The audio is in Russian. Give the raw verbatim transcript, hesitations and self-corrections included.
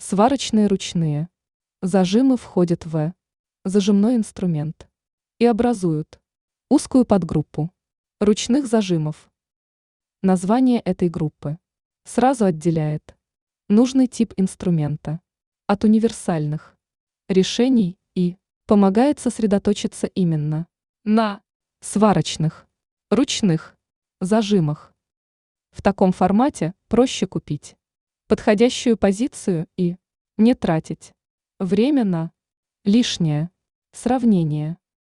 Сварочные ручные. Зажимы входят в зажимной инструмент и образуют узкую подгруппу ручных зажимов. Название этой группы сразу отделяет нужный тип инструмента от универсальных решений и помогает сосредоточиться именно на сварочных ручных зажимах. В таком формате проще купить подходящую позицию и не тратить время на лишнее сравнение.